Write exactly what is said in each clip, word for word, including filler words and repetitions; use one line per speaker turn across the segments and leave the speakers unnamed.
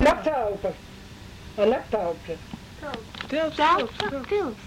Naktelpas. Naktelpas.
Tilps, tilps, tilps.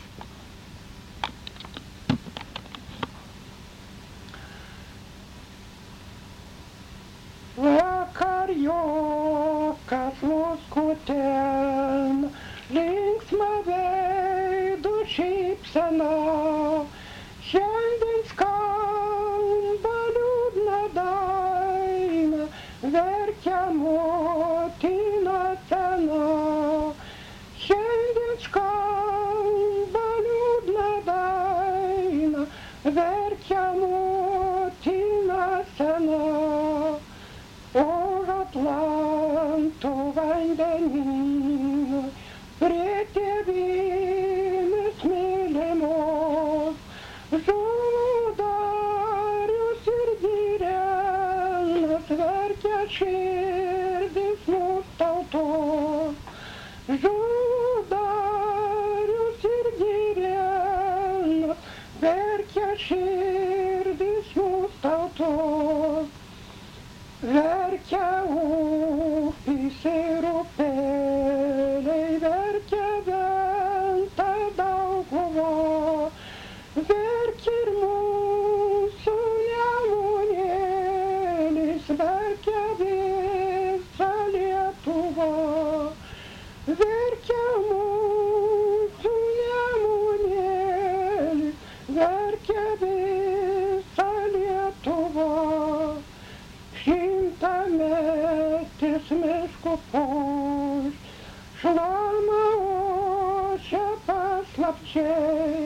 Vakar jokas loskuten, linksma veido šypsena, šiandien skamba liūdna daina, verkia motina sena. Šiandien skamba liūdna daina, verkia motina sena. Už Atlanto vandenyno, prie tėvynės mylimos, žuvo Darius ir Girėnas, verkia širdis mūsų tautos. Žuvo Darius ir Girėnas, verkia širdis mūsų tautos. Verkia upės ir upeliai, verkia Venta Dauguva, verkia ir mūsų Nemunėlis, verkia visa Lietuva, verkia mūsų Nemunėlis, verkia visa Lietuva. Šimtametis miškų puš, šlama ošia paslapčiai,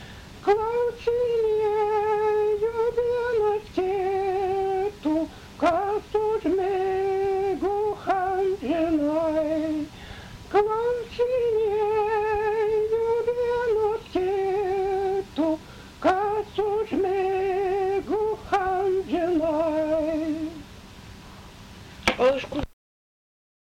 klausinėjo vienas kitų, kas užmigo amžinai. Klausinėjo vienas kitų, kas užmigo amžinai.
O iš kur